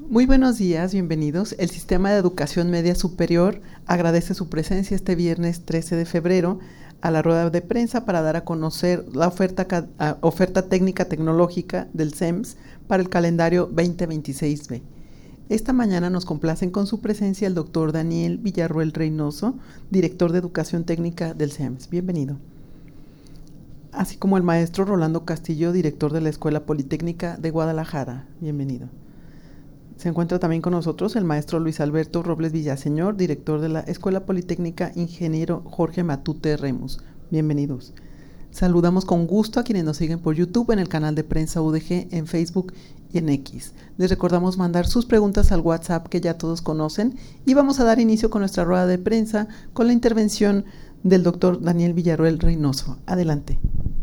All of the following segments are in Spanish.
Muy buenos días, bienvenidos. El Sistema de Educación Media Superior agradece su presencia este viernes 13 de febrero a la rueda de prensa para dar a conocer la oferta técnica tecnológica del CEMS para el calendario 2026B. Esta mañana nos complacen con su presencia el doctor Daniel Villarroel Reynoso, director de Educación Técnica del CEMS. Bienvenido. Así como el maestro Rolando Castillo, director de la Escuela Politécnica de Guadalajara. Bienvenido. Se encuentra también con nosotros el maestro Luis Alberto Robles Villaseñor, director de la Escuela Politécnica Ingeniero Jorge Matute Remus. Bienvenidos. Saludamos con gusto a quienes nos siguen por YouTube, en el canal de Prensa UDG, en Facebook y en X. Les recordamos mandar sus preguntas al WhatsApp que ya todos conocen y vamos a dar inicio con nuestra rueda de prensa con la intervención del doctor Daniel Villarroel Reynoso. Adelante.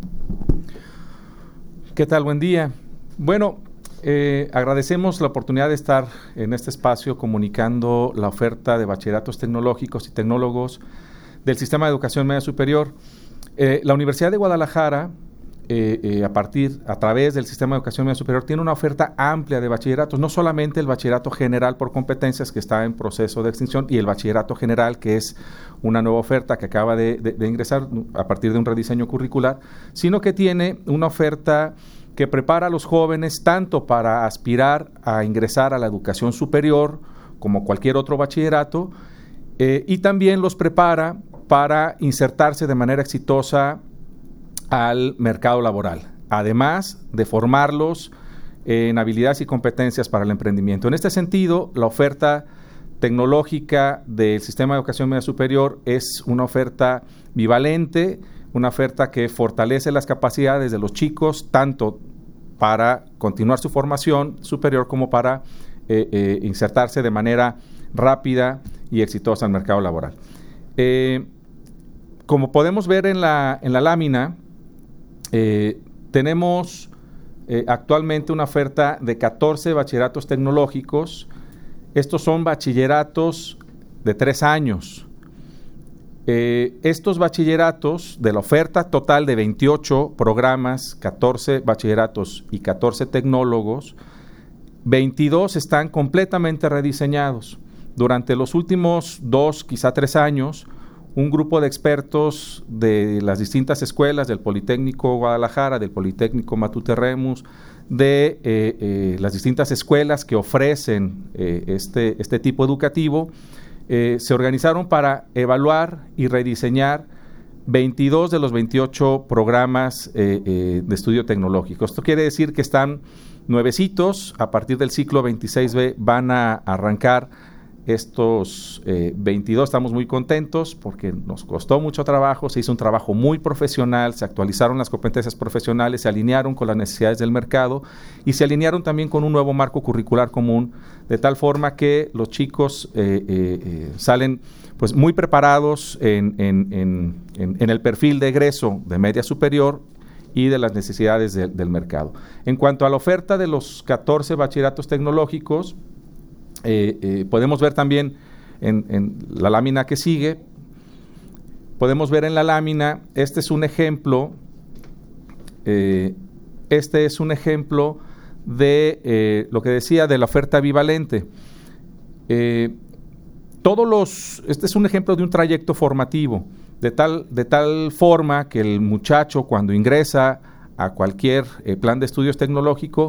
¿Qué tal? Buen día. Bueno, agradecemos la oportunidad de estar en este espacio comunicando la oferta de bachilleratos tecnológicos y tecnólogos del Sistema de Educación Media Superior. La Universidad de Guadalajara, a través del Sistema de Educación Media Superior, tiene una oferta amplia de bachilleratos, no solamente el bachillerato general por competencias, que está en proceso de extinción, y el bachillerato general, que es una nueva oferta que acaba de ingresar a partir de un rediseño curricular, sino que tiene una oferta que prepara a los jóvenes tanto para aspirar a ingresar a la educación superior como cualquier otro bachillerato, y también los prepara para insertarse de manera exitosa al mercado laboral, además de formarlos en habilidades y competencias para el emprendimiento. En este sentido, la oferta tecnológica del Sistema de Educación Media Superior es una oferta bivalente, una oferta que fortalece las capacidades de los chicos, tanto para continuar su formación superior como para insertarse de manera rápida y exitosa al mercado laboral. Como podemos ver en la lámina, tenemos actualmente una oferta de 14 bachilleratos tecnológicos. Estos son bachilleratos de 3 años. Estos bachilleratos, de la oferta total de 28 programas, 14 bachilleratos y 14 tecnólogos, 22 están completamente rediseñados. Durante los últimos 2, quizá 3 años, un grupo de expertos de las distintas escuelas, del Politécnico Guadalajara, del Politécnico Matute Remus, de las distintas escuelas que ofrecen este tipo educativo, se organizaron para evaluar y rediseñar 22 de los 28 programas de estudio tecnológico. Esto quiere decir que están nuevecitos. A partir del ciclo 26B van a arrancar estos 22. Estamos muy contentos porque nos costó mucho trabajo, se hizo un trabajo muy profesional, se actualizaron las competencias profesionales, se alinearon con las necesidades del mercado y se alinearon también con un nuevo marco curricular común, de tal forma que los chicos salen pues muy preparados en el perfil de egreso de media superior y de las necesidades del mercado. En cuanto a la oferta de los 14 bachilleratos tecnológicos, podemos ver también en la lámina que sigue, podemos ver en la lámina, este es un ejemplo de lo que decía de la oferta bivalente. Este es un ejemplo de un trayecto formativo, de tal forma que el muchacho, cuando ingresa a cualquier plan de estudios tecnológico,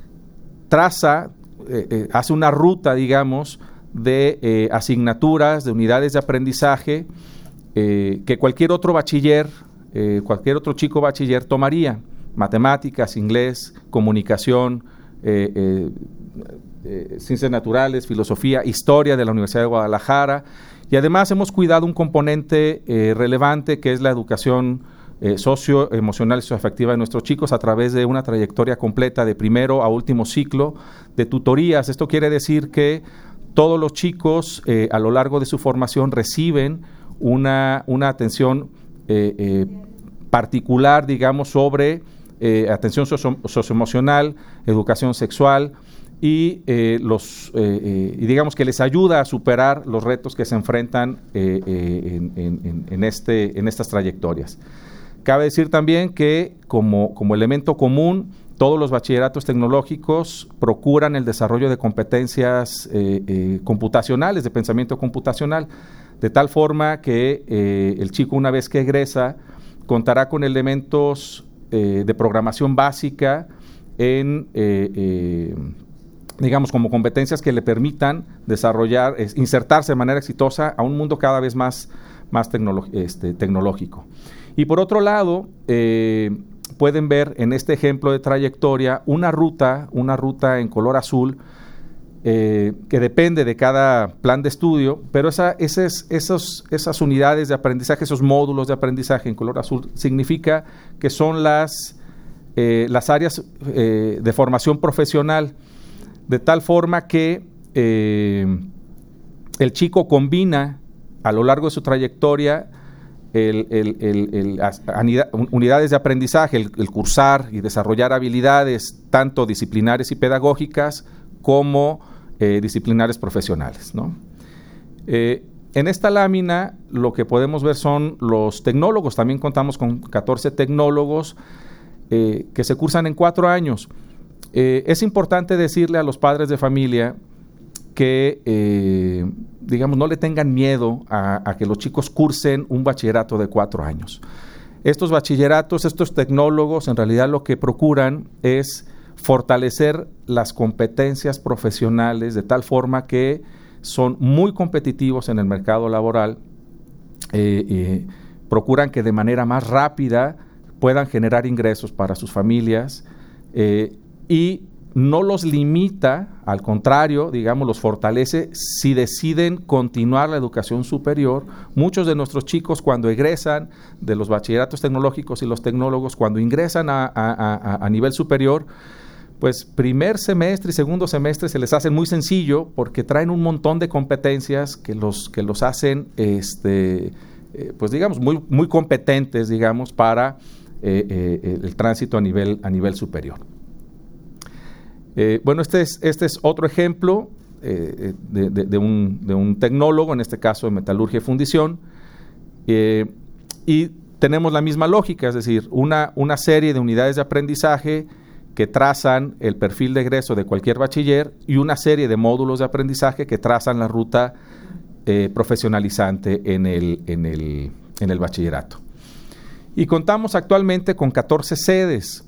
hace una ruta, digamos, de asignaturas, de unidades de aprendizaje que cualquier otro bachiller, cualquier otro chico bachiller tomaría: matemáticas, inglés, comunicación, ciencias naturales, filosofía, historia de la Universidad de Guadalajara. Y además hemos cuidado un componente relevante, que es la educación socioemocional y socioafectiva de nuestros chicos, a través de una trayectoria completa de primero a último ciclo de tutorías. Esto quiere decir que todos los chicos a lo largo de su formación reciben una atención particular, digamos, sobre atención socioemocional, educación sexual, y digamos que les ayuda a superar los retos que se enfrentan en estas trayectorias. Cabe decir también que como elemento común todos los bachilleratos tecnológicos procuran el desarrollo de competencias computacionales, de pensamiento computacional, de tal forma que el chico, una vez que egresa, contará con elementos de programación básica en, digamos, como competencias que le permitan desarrollar, insertarse de manera exitosa a un mundo cada vez más tecnológico. Y por otro lado, pueden ver en este ejemplo de trayectoria una ruta en color azul que depende de cada plan de estudio, pero esas unidades de aprendizaje, esos módulos de aprendizaje en color azul, significa que son las áreas de formación profesional, de tal forma que el chico combina a lo largo de su trayectoria unidades de aprendizaje, el cursar y desarrollar habilidades tanto disciplinares y pedagógicas como disciplinares profesionales, ¿no? En esta lámina lo que podemos ver son los tecnólogos. También contamos con 14 tecnólogos que se cursan en 4 años. Es importante decirle a los padres de familia que, digamos, no le tengan miedo a que los chicos cursen un bachillerato de 4 años. Estos bachilleratos, estos tecnólogos, en realidad lo que procuran es fortalecer las competencias profesionales de tal forma que son muy competitivos en el mercado laboral, procuran que de manera más rápida puedan generar ingresos para sus familias y no los limita, al contrario, digamos, los fortalece si deciden continuar la educación superior. Muchos de nuestros chicos, cuando egresan de los bachilleratos tecnológicos y los tecnólogos, cuando ingresan a nivel superior, pues primer semestre y segundo semestre se les hace muy sencillo porque traen un montón de competencias que los hacen, pues digamos, muy competentes, digamos, para el tránsito a nivel superior. Bueno, este es otro ejemplo de un tecnólogo, en este caso de metalurgia y fundición, y tenemos la misma lógica, es decir, una serie de unidades de aprendizaje que trazan el perfil de egreso de cualquier bachiller y una serie de módulos de aprendizaje que trazan la ruta profesionalizante en el bachillerato. Y contamos actualmente con 14 sedes,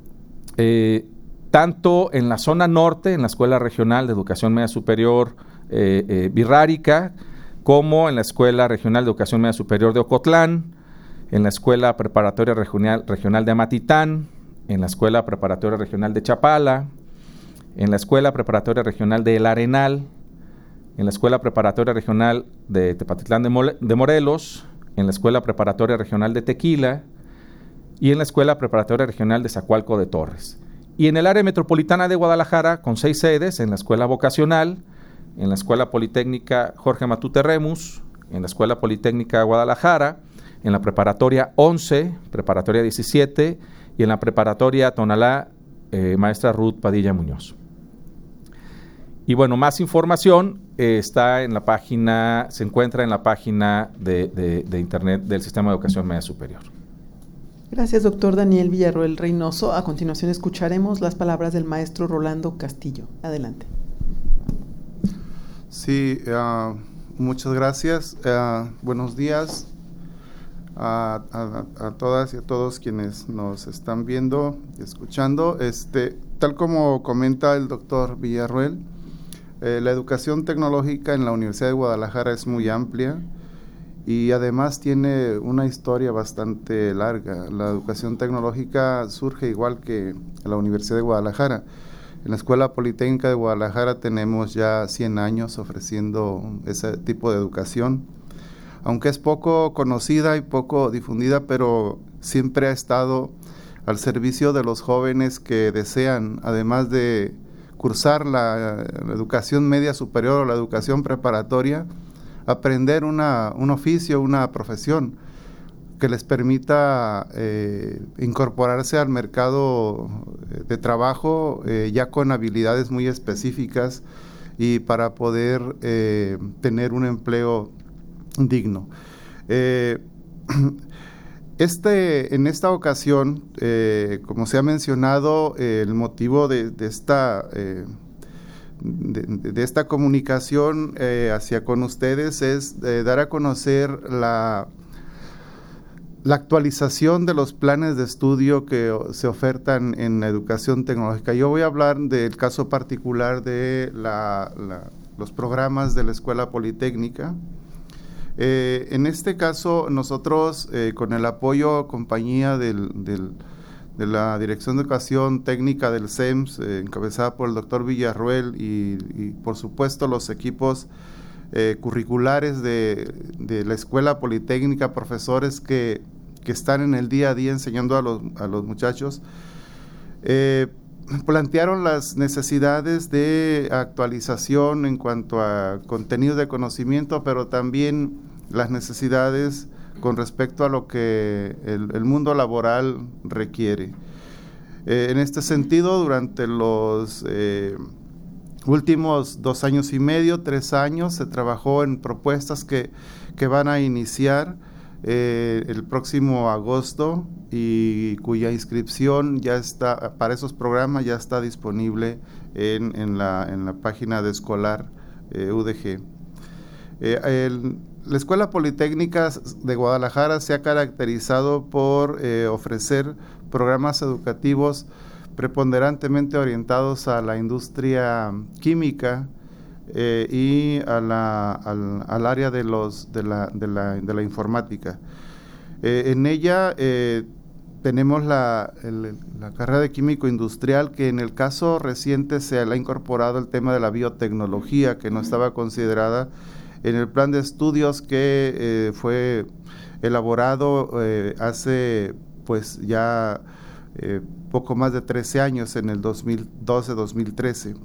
tanto en la zona norte, en la Escuela Regional de Educación Media Superior Birrárica, como en la Escuela Regional de Educación Media Superior de Ocotlán, en la Escuela Preparatoria Regional de Amatitán, en la Escuela Preparatoria Regional de Chapala, en la Escuela Preparatoria Regional de El Arenal, en la Escuela Preparatoria Regional de Tepatitlán de Morelos, en la Escuela Preparatoria Regional de Tequila y en la Escuela Preparatoria Regional de Zacualco de Torres. Y en el área metropolitana de Guadalajara, con 6 sedes, en la Escuela Vocacional, en la Escuela Politécnica Jorge Matute Remus, en la Escuela Politécnica Guadalajara, en la Preparatoria 11, Preparatoria 17 y en la Preparatoria Tonalá, Maestra Ruth Padilla Muñoz. Y bueno, más información está en la página, se encuentra en la página de Internet del Sistema de Educación Media Superior. Gracias, doctor Daniel Villarroel Reynoso. A continuación escucharemos las palabras del maestro Rolando Castillo. Adelante. Sí, muchas gracias. Buenos días a todas y a todos quienes nos están viendo y escuchando. Tal como comenta el doctor Villarroel, la educación tecnológica en la Universidad de Guadalajara es muy amplia y además tiene una historia bastante larga. La educación tecnológica surge igual que en la Universidad de Guadalajara. En la Escuela Politécnica de Guadalajara tenemos ya 100 años ofreciendo ese tipo de educación, aunque es poco conocida y poco difundida, pero siempre ha estado al servicio de los jóvenes que desean, además de cursar la educación media superior o la educación preparatoria, aprender un oficio, una profesión que les permita incorporarse al mercado de trabajo ya con habilidades muy específicas y para poder tener un empleo digno. En esta ocasión, como se ha mencionado, el motivo de esta comunicación hacia con ustedes es dar a conocer la actualización de los planes de estudio que se ofertan en la educación tecnológica. Yo voy a hablar del caso particular de los programas de la Escuela Politécnica. En este caso, nosotros, con el apoyo, compañía de la Dirección de Educación Técnica del CEMS, encabezada por el doctor Villarruel, y por supuesto los equipos curriculares de la Escuela Politécnica, profesores que están en el día a día enseñando a los muchachos, plantearon las necesidades de actualización en cuanto a contenido de conocimiento, pero también las necesidades con respecto a lo que el mundo laboral requiere. En este sentido, durante los últimos 2 años y medio, 3 años, se trabajó en propuestas que van a iniciar el próximo agosto y cuya inscripción ya está, para esos programas ya está disponible en la página de escolar UDG. La Escuela Politécnica de Guadalajara se ha caracterizado por ofrecer programas educativos preponderantemente orientados a la industria química y al área de la informática. En ella tenemos la carrera de químico industrial, que en el caso reciente se le ha incorporado el tema de la biotecnología, que no estaba considerada en el plan de estudios que fue elaborado hace pues ya poco más de 13 años, en el 2012-2013.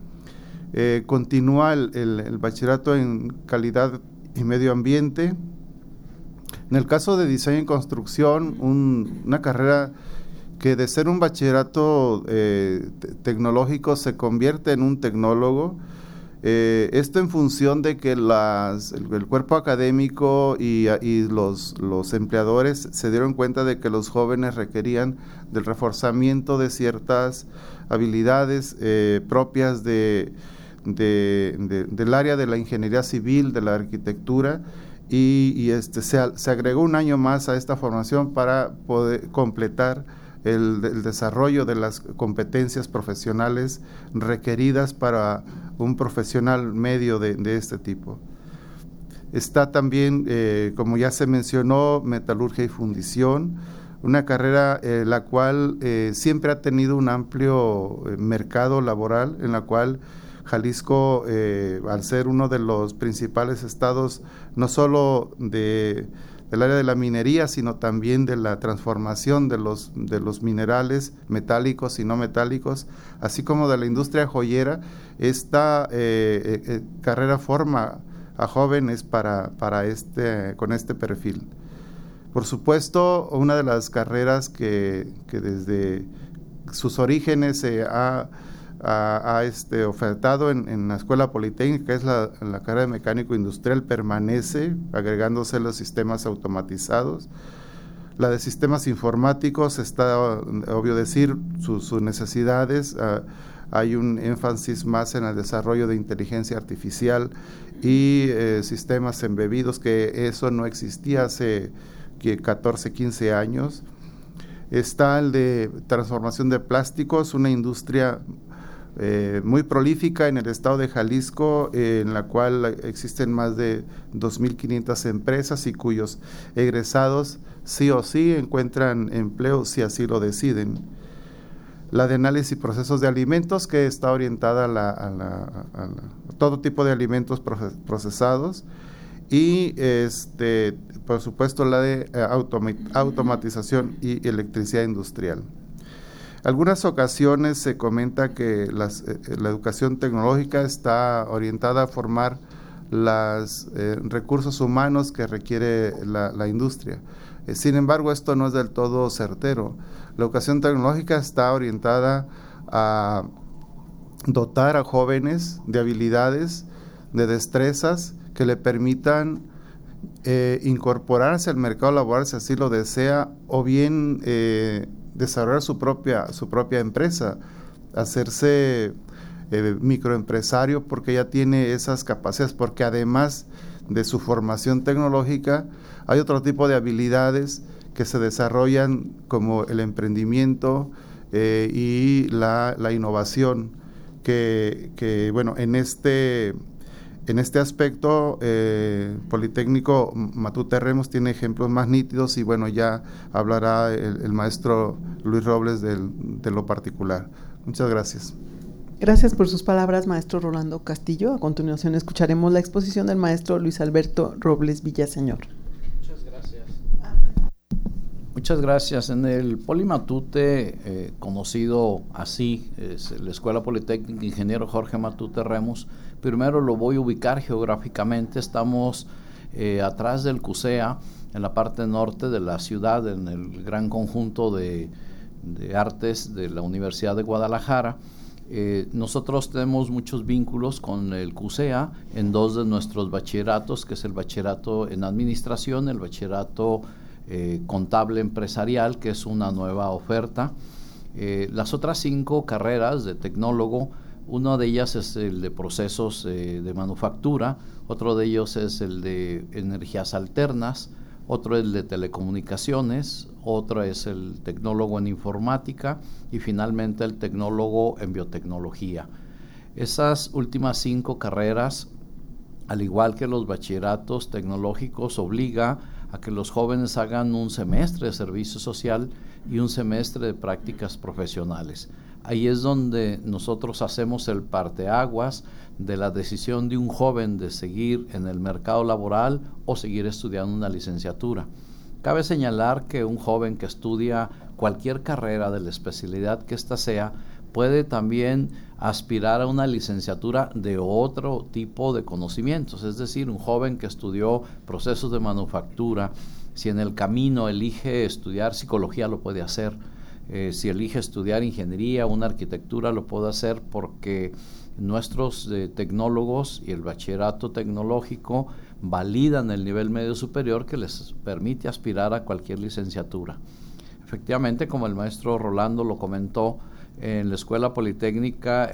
Continúa el bachillerato en calidad y medio ambiente. En el caso de diseño y construcción, una carrera que de ser un bachillerato tecnológico se convierte en un tecnólogo. Esto en función de que el cuerpo académico y los empleadores se dieron cuenta de que los jóvenes requerían del reforzamiento de ciertas habilidades propias del área de la ingeniería civil, de la arquitectura, y se agregó un año más a esta formación para poder completar el desarrollo de las competencias profesionales requeridas para un profesional medio de este tipo. Está también, como ya se mencionó, metalurgia y fundición, una carrera la cual siempre ha tenido un amplio mercado laboral, en la cual Jalisco, al ser uno de los principales estados, no solo del área de la minería, sino también de la transformación de los minerales metálicos y no metálicos, así como de la industria joyera, esta carrera forma a jóvenes con este perfil. Por supuesto, una de las carreras que desde sus orígenes se ha ofertado en la Escuela Politécnica, es la carrera de mecánico industrial, permanece, agregándose los sistemas automatizados. La de sistemas informáticos está, obvio decir, sus necesidades. Hay un énfasis más en el desarrollo de inteligencia artificial y sistemas embebidos, que eso no existía hace 14, 15 años. Está el de transformación de plásticos, una industria muy prolífica en el estado de Jalisco, en la cual existen más de 2.500 empresas y cuyos egresados sí o sí encuentran empleo si así lo deciden. La de análisis y procesos de alimentos, que está orientada a todo tipo de alimentos procesados, y por supuesto la de automatización y electricidad industrial. Algunas ocasiones se comenta que la educación tecnológica está orientada a formar los recursos humanos que requiere la industria. Sin embargo, esto no es del todo certero. La educación tecnológica está orientada a dotar a jóvenes de habilidades, de destrezas que le permitan incorporarse al mercado laboral si así lo desea, o bien desarrollar su propia empresa, hacerse microempresario, porque ya tiene esas capacidades, porque además de su formación tecnológica hay otro tipo de habilidades que se desarrollan, como el emprendimiento y la innovación, que bueno, en este aspecto, Politécnico Matute Remos tiene ejemplos más nítidos, y bueno, ya hablará el maestro Luis Robles de lo particular. Muchas gracias. Gracias por sus palabras, maestro Rolando Castillo. A continuación escucharemos la exposición del maestro Luis Alberto Robles Villaseñor. Muchas gracias. Muchas gracias. En el Polimatute, conocido así, es la Escuela Politécnica Ingeniero Jorge Matute Remos. Primero lo voy a ubicar geográficamente. Estamos atrás del CUSEA, en la parte norte de la ciudad, en el gran conjunto de artes de la Universidad de Guadalajara. Nosotros tenemos muchos vínculos con el CUSEA en dos de nuestros bachilleratos, que es el bachillerato en administración, el bachillerato contable empresarial, que es una nueva oferta. Las otras 5 carreras de tecnólogo, una de ellas es el de procesos de manufactura, otro de ellos es el de energías alternas, otro es el de telecomunicaciones, otro es el tecnólogo en informática y finalmente el tecnólogo en biotecnología. Esas últimas 5 carreras, al igual que los bachilleratos tecnológicos, obliga a que los jóvenes hagan un semestre de servicio social y un semestre de prácticas profesionales. Ahí es donde nosotros hacemos el parteaguas de la decisión de un joven de seguir en el mercado laboral o seguir estudiando una licenciatura. Cabe señalar que un joven que estudia cualquier carrera de la especialidad que ésta sea, puede también aspirar a una licenciatura de otro tipo de conocimientos, es decir, un joven que estudió procesos de manufactura, si en el camino elige estudiar psicología, lo puede hacer. Si elige estudiar ingeniería, una arquitectura, lo puede hacer, porque nuestros tecnólogos y el bachillerato tecnológico validan el nivel medio superior que les permite aspirar a cualquier licenciatura. Efectivamente, como el maestro Rolando lo comentó, en la Escuela Politécnica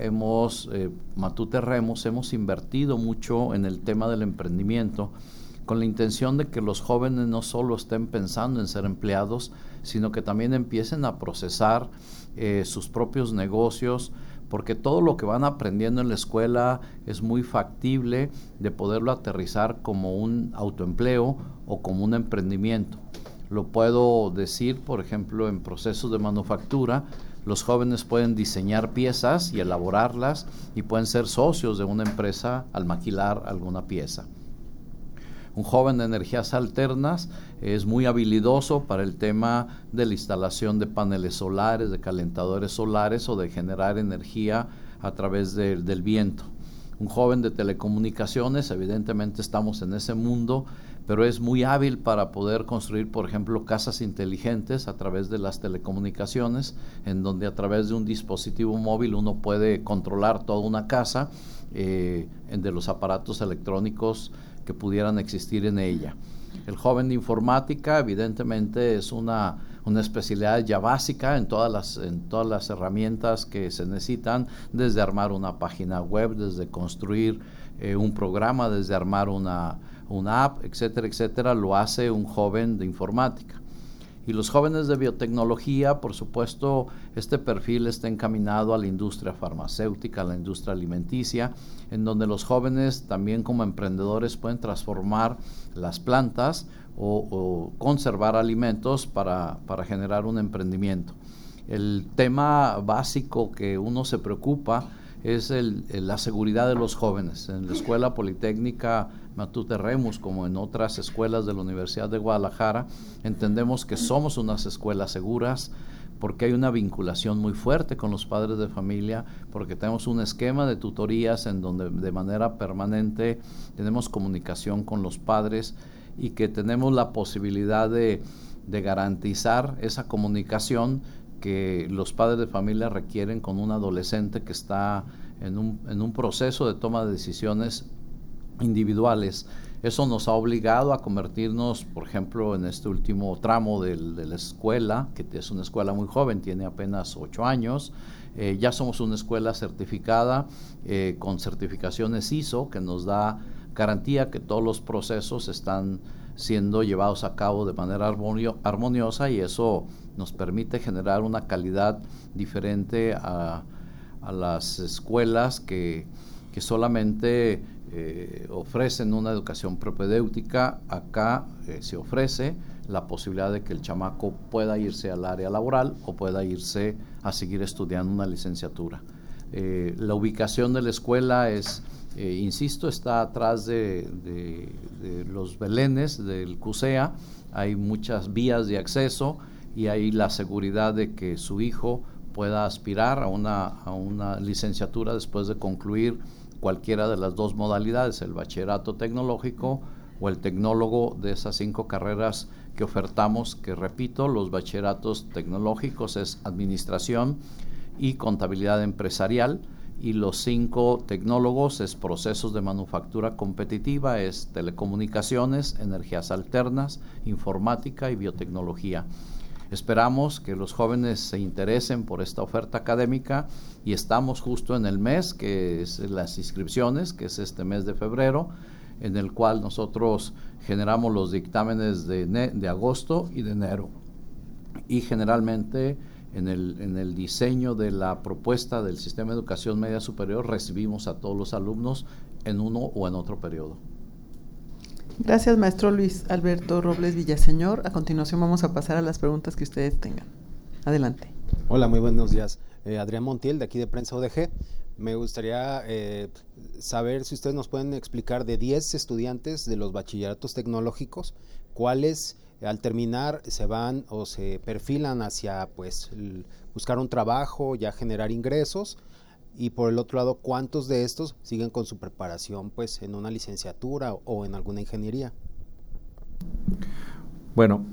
Matute Remos hemos invertido mucho en el tema del emprendimiento, con la intención de que los jóvenes no solo estén pensando en ser empleados, sino que también empiecen a procesar sus propios negocios, porque todo lo que van aprendiendo en la escuela es muy factible de poderlo aterrizar como un autoempleo o como un emprendimiento. Lo puedo decir, por ejemplo, en procesos de manufactura, los jóvenes pueden diseñar piezas y elaborarlas y pueden ser socios de una empresa al maquilar alguna pieza. Un joven de energías alternas es muy habilidoso para el tema de la instalación de paneles solares, de calentadores solares o de generar energía a través del viento. Un joven de telecomunicaciones, evidentemente estamos en ese mundo, pero es muy hábil para poder construir, por ejemplo, casas inteligentes a través de las telecomunicaciones, en donde a través de un dispositivo móvil uno puede controlar toda una casa de los aparatos electrónicos que pudieran existir en ella. El joven de informática, evidentemente, es una especialidad ya básica en todas las herramientas que se necesitan, desde armar una página web, desde construir un programa, desde armar una app, etcétera, etcétera, lo hace un joven de informática. Y los jóvenes de biotecnología, por supuesto, este perfil está encaminado a la industria farmacéutica, a la industria alimenticia, en donde los jóvenes también como emprendedores pueden transformar las plantas o conservar alimentos para generar un emprendimiento. El tema básico que uno se preocupa es la seguridad de los jóvenes. En la Escuela Politécnica Matute Remos, como en otras escuelas de la Universidad de Guadalajara, entendemos que somos unas escuelas seguras, porque hay una vinculación muy fuerte con los padres de familia, porque tenemos un esquema de tutorías en donde de manera permanente tenemos comunicación con los padres y que tenemos la posibilidad de garantizar esa comunicación que los padres de familia requieren con un adolescente que está en un proceso de toma de decisiones individuales. Eso nos ha obligado a convertirnos, por ejemplo, en este último tramo de la escuela, que es una escuela muy joven, tiene apenas 8 años. Ya somos una escuela certificada con certificaciones ISO, que nos da garantía que todos los procesos están siendo llevados a cabo de manera armoniosa, y eso nos permite generar una calidad diferente a las escuelas que solamente ofrecen una educación propedéutica. Acá se ofrece la posibilidad de que el chamaco pueda irse al área laboral o pueda irse a seguir estudiando una licenciatura. La ubicación de la escuela es, insisto, está atrás de los belenes del CUSEA. Hay muchas vías de acceso y hay la seguridad de que su hijo pueda aspirar a una licenciatura después de concluir cualquiera de las dos modalidades, el bachillerato tecnológico o el tecnólogo, de esas 5 carreras que ofertamos, que repito, los bachilleratos tecnológicos es administración y contabilidad empresarial, y los 5 tecnólogos es procesos de manufactura competitiva, es telecomunicaciones, energías alternas, informática y biotecnología. Esperamos que los jóvenes se interesen por esta oferta académica, y estamos justo en el mes que es las inscripciones, que es este mes de febrero, en el cual nosotros generamos los dictámenes de agosto y de enero. Y generalmente en el diseño de la propuesta del Sistema de Educación Media Superior recibimos a todos los alumnos en uno o en otro periodo. Gracias, maestro Luis Alberto Robles Villaseñor. A continuación vamos a pasar a las preguntas que ustedes tengan. Adelante. Hola, muy buenos días. Adrián Montiel, de aquí de Prensa UDG. Me gustaría saber si ustedes nos pueden explicar, de 10 estudiantes de los bachilleratos tecnológicos, cuáles al terminar se van o se perfilan hacia buscar un trabajo, ya generar ingresos, y por el otro lado, cuántos de estos siguen con su preparación en una licenciatura o en alguna ingeniería. Bueno,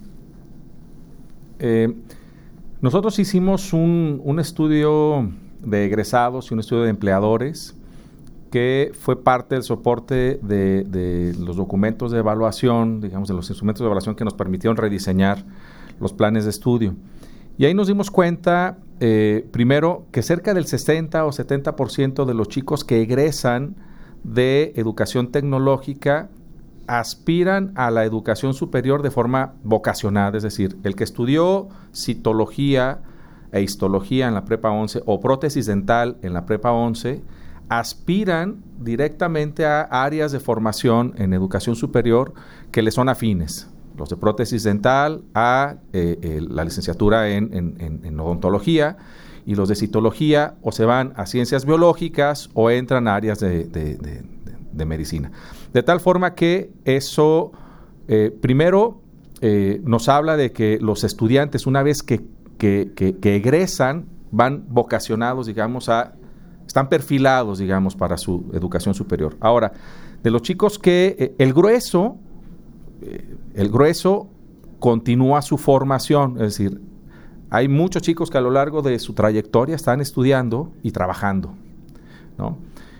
nosotros hicimos un estudio de egresados y un estudio de empleadores que fue parte del soporte de los documentos de evaluación, digamos, de los instrumentos de evaluación que nos permitieron rediseñar los planes de estudio. Y ahí nos dimos cuenta, primero, que cerca del 60 o 70% de los chicos que egresan de educación tecnológica aspiran a la educación superior de forma vocacional, es decir, el que estudió citología e histología en la prepa 11 o prótesis dental en la prepa 11, aspiran directamente a áreas de formación en educación superior que les son afines. Los de prótesis dental a la licenciatura en odontología, y los de citología o se van a ciencias biológicas o entran a áreas de medicina. De tal forma que eso, primero, nos habla de que los estudiantes, una vez que egresan, van vocacionados, digamos, están perfilados, digamos, para su educación superior. Ahora, de los chicos que el grueso continúa su formación, es decir, hay muchos chicos que a lo largo de su trayectoria están estudiando y trabajando, ¿no?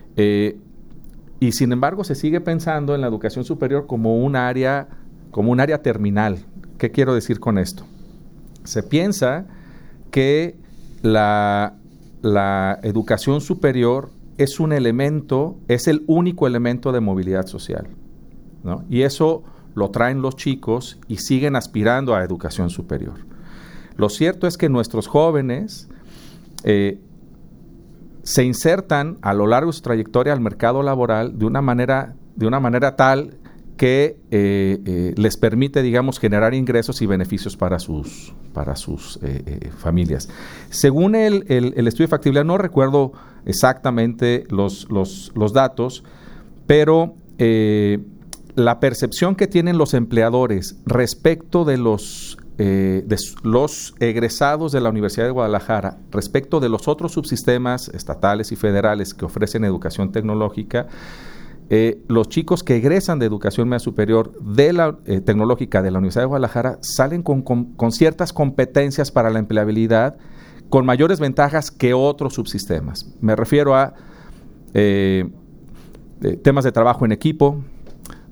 Y sin embargo se sigue pensando en la educación superior como un área terminal. ¿Qué quiero decir con esto? Se piensa que la educación superior es el único elemento de movilidad social, ¿no? Y eso lo traen los chicos y siguen aspirando a educación superior. Lo cierto es que nuestros jóvenes se insertan a lo largo de su trayectoria al mercado laboral de una manera tal que les permite, digamos, generar ingresos y beneficios para sus familias. Según el estudio de factibilidad, no recuerdo exactamente los datos, pero la percepción que tienen los empleadores respecto de los egresados de la Universidad de Guadalajara, respecto de los otros subsistemas estatales y federales que ofrecen educación tecnológica, los chicos que egresan de educación media superior de la tecnológica de la Universidad de Guadalajara salen con ciertas competencias para la empleabilidad, con mayores ventajas que otros subsistemas. Me refiero a temas de trabajo en equipo,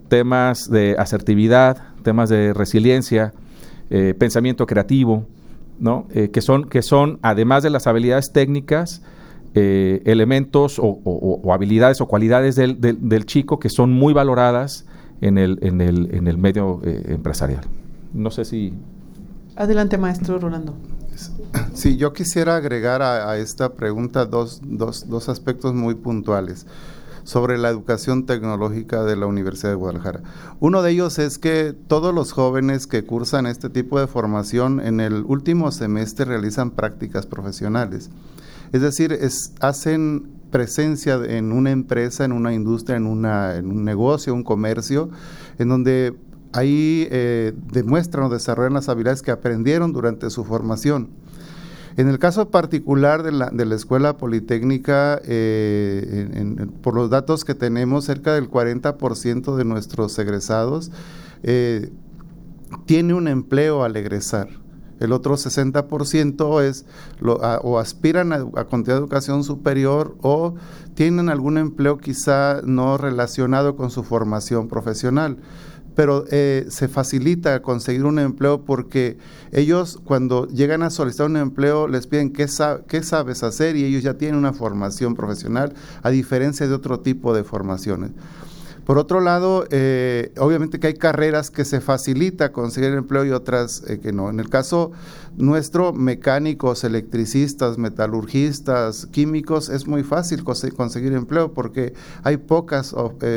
temas de asertividad, temas de resiliencia, pensamiento creativo, ¿no? Que son, además de las habilidades técnicas, elementos o habilidades o cualidades del chico que son muy valoradas en el medio empresarial. No sé si... Adelante, maestro Rolando. Sí, yo quisiera agregar a esta pregunta dos aspectos muy puntuales sobre la educación tecnológica de la Universidad de Guadalajara. Uno de ellos es que todos los jóvenes que cursan este tipo de formación en el último semestre realizan prácticas profesionales. Es decir, hacen presencia en una empresa, en una industria, en un negocio, un comercio, en donde ahí demuestran o desarrollan las habilidades que aprendieron durante su formación. En el caso particular de la Escuela Politécnica, por los datos que tenemos, cerca del 40% de nuestros egresados tiene un empleo al egresar. El otro 60% o aspiran a continuar educación superior o tienen algún empleo quizá no relacionado con su formación profesional. Pero se facilita conseguir un empleo porque ellos cuando llegan a solicitar un empleo les piden qué sabes hacer y ellos ya tienen una formación profesional a diferencia de otro tipo de formaciones. Por otro lado, obviamente que hay carreras que se facilita conseguir empleo y otras que no. En el caso nuestro, mecánicos, electricistas, metalurgistas, químicos, es muy fácil conseguir empleo porque hay pocas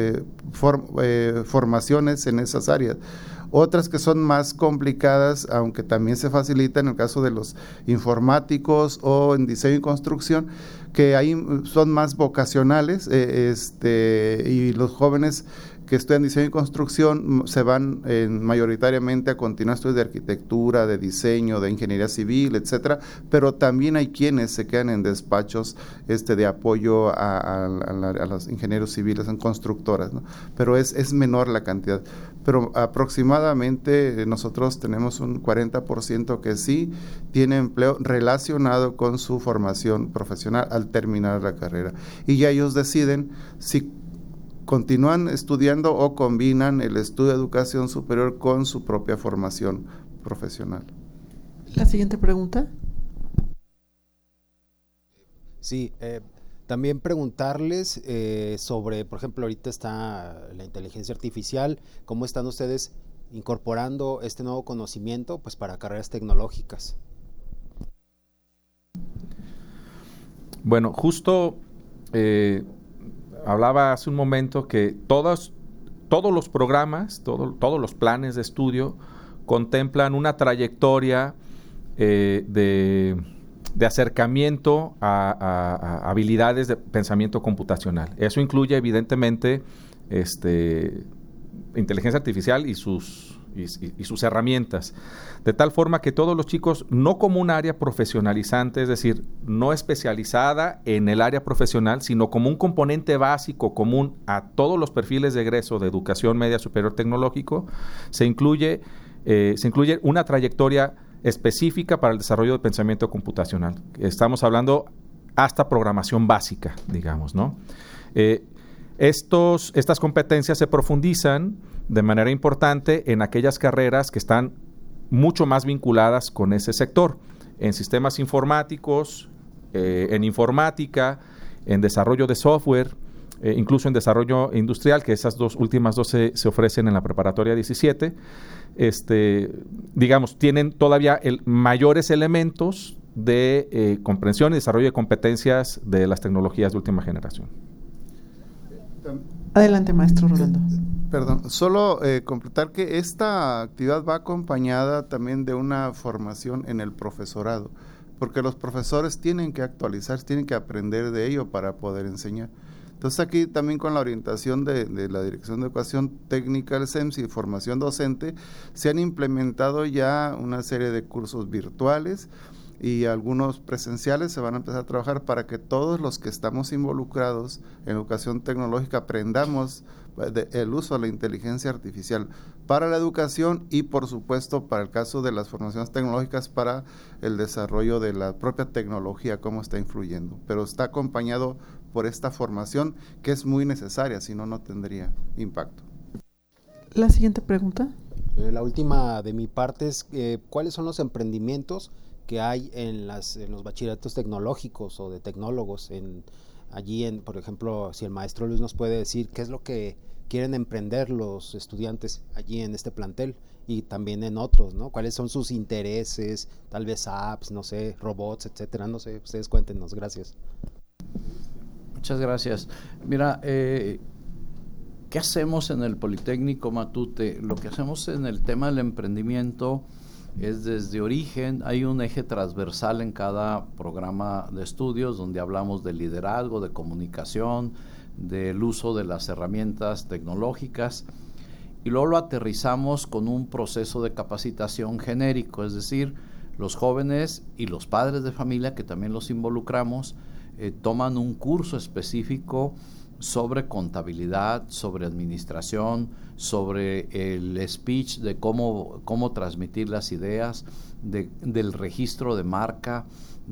formaciones en esas áreas. Otras que son más complicadas, aunque también se facilita en el caso de los informáticos o en diseño y construcción, que ahí son más vocacionales y los jóvenes que estudian diseño y construcción se van mayoritariamente a continuar estudios de arquitectura, de diseño, de ingeniería civil, etcétera, pero también hay quienes se quedan en despachos de apoyo a los ingenieros civiles, en constructoras, ¿no? Pero es menor la cantidad. Pero aproximadamente nosotros tenemos un 40% que sí tiene empleo relacionado con su formación profesional al terminar la carrera. Y ya ellos deciden si continúan estudiando o combinan el estudio de educación superior con su propia formación profesional. La siguiente pregunta. Sí, también preguntarles sobre, por ejemplo, ahorita está la inteligencia artificial, ¿cómo están ustedes incorporando este nuevo conocimiento pues para carreras tecnológicas? Bueno, justo hablaba hace un momento que todos los programas, todos los planes de estudio contemplan una trayectoria de acercamiento a habilidades de pensamiento computacional. Eso incluye evidentemente inteligencia artificial y sus herramientas, de tal forma que todos los chicos, no como un área profesionalizante, es decir, no especializada en el área profesional, sino como un componente básico común a todos los perfiles de egreso de educación media superior tecnológico, se incluye una trayectoria específica para el desarrollo de pensamiento computacional. Estamos hablando hasta programación básica, digamos, ¿no? Estas competencias se profundizan de manera importante en aquellas carreras que están mucho más vinculadas con ese sector, en sistemas informáticos, en informática, en desarrollo de software, incluso en desarrollo industrial, que esas últimas dos se ofrecen en la preparatoria 17, digamos, tienen todavía mayores elementos de comprensión y desarrollo de competencias de las tecnologías de última generación. Adelante, maestro Rolando. Perdón, solo completar que esta actividad va acompañada también de una formación en el profesorado, porque los profesores tienen que actualizarse, tienen que aprender de ello para poder enseñar. Entonces aquí también con la orientación de la Dirección de Educación Técnica del CEMS y formación docente, se han implementado ya una serie de cursos virtuales y algunos presenciales. Se van a empezar a trabajar para que todos los que estamos involucrados en educación tecnológica aprendamos el uso de la inteligencia artificial para la educación y por supuesto para el caso de las formaciones tecnológicas para el desarrollo de la propia tecnología, cómo está influyendo, pero está acompañado por esta formación que es muy necesaria, si no, no tendría impacto. La siguiente pregunta. La última de mi parte es, ¿cuáles son los emprendimientos que hay en los bachilleratos tecnológicos o de tecnólogos? Por ejemplo, si el maestro Luis nos puede decir qué es lo que quieren emprender los estudiantes allí en este plantel y también en otros, ¿no? ¿Cuáles son sus intereses? Tal vez apps, no sé, robots, etcétera, no sé, ustedes cuéntenos, gracias. Muchas gracias. Mira, ¿qué hacemos en el Politécnico Matute? Lo que hacemos en el tema del emprendimiento es desde origen, hay un eje transversal en cada programa de estudios donde hablamos de liderazgo, de comunicación, del uso de las herramientas tecnológicas y luego lo aterrizamos con un proceso de capacitación genérico, es decir, los jóvenes y los padres de familia que también los involucramos toman un curso específico sobre contabilidad, sobre administración, sobre el speech de cómo transmitir las ideas, del registro de marca,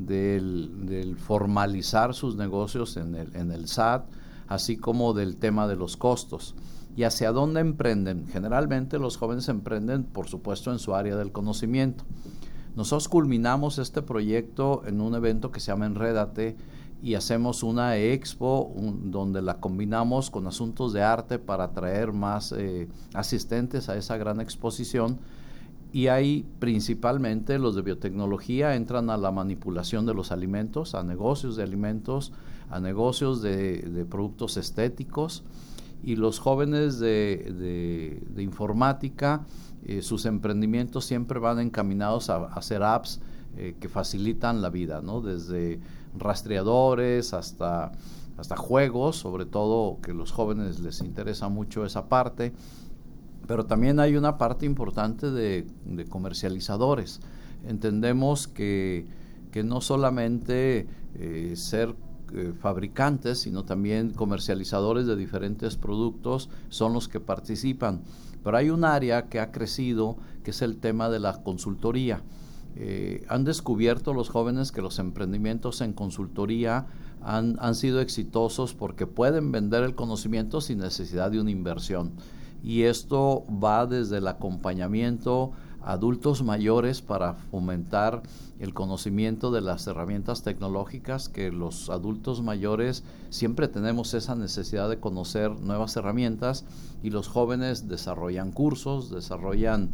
del formalizar sus negocios en el SAT, así como del tema de los costos. ¿Y hacia dónde emprenden? Generalmente los jóvenes emprenden, por supuesto, en su área del conocimiento. Nosotros culminamos este proyecto en un evento que se llama Enrédate, y hacemos una expo donde la combinamos con asuntos de arte para atraer más asistentes a esa gran exposición, y ahí principalmente los de biotecnología entran a la manipulación de los alimentos, a negocios de alimentos, a negocios de productos estéticos, y los jóvenes de informática, sus emprendimientos siempre van encaminados a hacer apps que facilitan la vida, ¿no? Desde rastreadores hasta juegos, sobre todo que a los jóvenes les interesa mucho esa parte, pero también hay una parte importante de comercializadores. Entendemos que no solamente ser fabricantes, sino también comercializadores de diferentes productos son los que participan, pero hay un área que ha crecido, que es el tema de la consultoría. Han descubierto los jóvenes que los emprendimientos en consultoría han sido exitosos porque pueden vender el conocimiento sin necesidad de una inversión, y esto va desde el acompañamiento a adultos mayores para fomentar el conocimiento de las herramientas tecnológicas, que los adultos mayores siempre tenemos esa necesidad de conocer nuevas herramientas, y los jóvenes desarrollan cursos, desarrollan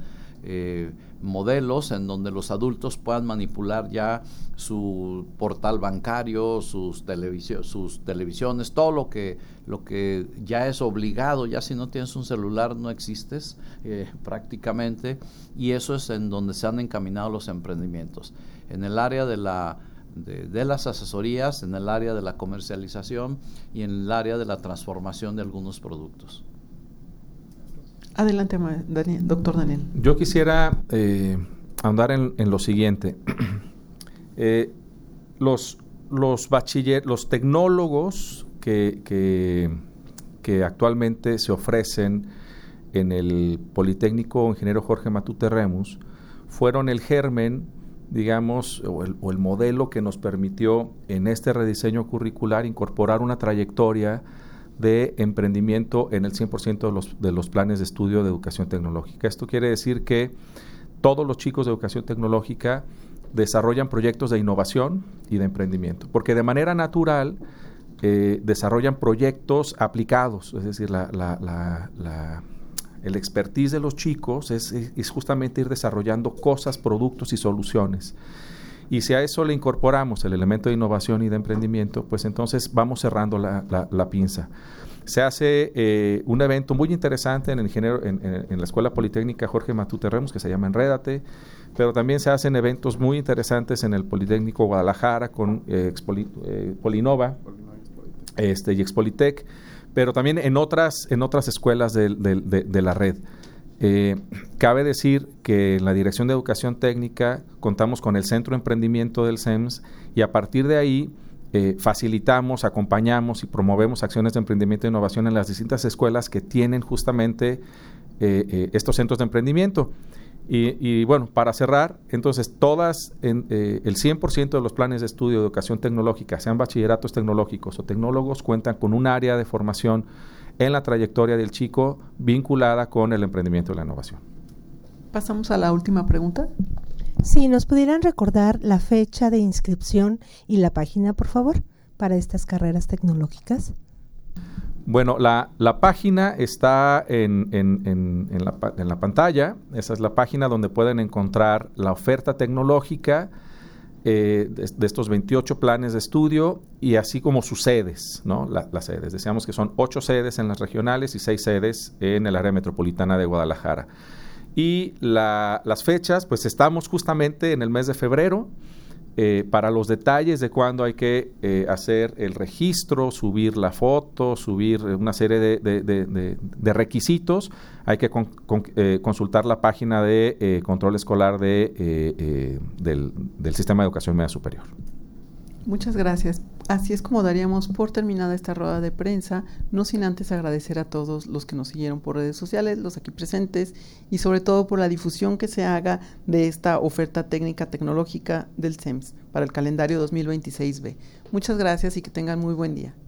modelos en donde los adultos puedan manipular ya su portal bancario, sus televisiones, todo lo que ya es obligado. Ya si no tienes un celular no existes prácticamente, y eso es en donde se han encaminado los emprendimientos, en el área de las asesorías, en el área de la comercialización y en el área de la transformación de algunos productos. Adelante, doctor Daniel. Yo quisiera ahondar en lo siguiente. Los tecnólogos que actualmente se ofrecen en el Politécnico Ingeniero Jorge Matute Remus fueron el germen, digamos, o el modelo que nos permitió en este rediseño curricular incorporar una trayectoria de emprendimiento en el 100% de los planes de estudio de educación tecnológica. Esto quiere decir que todos los chicos de educación tecnológica desarrollan proyectos de innovación y de emprendimiento, porque de manera natural desarrollan proyectos aplicados, es decir, el expertise de los chicos es justamente ir desarrollando cosas, productos y soluciones. Y si a eso le incorporamos el elemento de innovación y de emprendimiento, pues entonces vamos cerrando la pinza. Se hace un evento muy interesante en la Escuela Politécnica Jorge Matute Remus, que se llama Enrédate, pero también se hacen eventos muy interesantes en el Politécnico Guadalajara con Polinova y Expolitec, pero también en otras escuelas de la red. Cabe decir que en la Dirección de Educación Técnica contamos con el Centro de Emprendimiento del CEMS, y a partir de ahí facilitamos, acompañamos y promovemos acciones de emprendimiento e innovación en las distintas escuelas que tienen justamente estos centros de emprendimiento. Y bueno, para cerrar, entonces el 100% de los planes de estudio de educación tecnológica, sean bachilleratos tecnológicos o tecnólogos, cuentan con un área de formación en la trayectoria del chico vinculada con el emprendimiento y la innovación. Pasamos a la última pregunta. Sí, ¿nos pudieran recordar la fecha de inscripción y la página, por favor, para estas carreras tecnológicas? Bueno, la página está en la pantalla. Esa es la página donde pueden encontrar la oferta tecnológica de estos 28 planes de estudio y así como sus sedes, ¿no? Las sedes. Decíamos que son 8 sedes en las regionales y 6 sedes en el área metropolitana de Guadalajara. Y las fechas, pues estamos justamente en el mes de febrero. Para los detalles de cuándo hay que hacer el registro, subir la foto, subir una serie de requisitos, hay que consultar la página de control escolar del Sistema de Educación Media Superior. Muchas gracias. Así es como daríamos por terminada esta rueda de prensa, no sin antes agradecer a todos los que nos siguieron por redes sociales, los aquí presentes, y sobre todo por la difusión que se haga de esta oferta técnica tecnológica del CEMS para el calendario 2026B. Muchas gracias y que tengan muy buen día.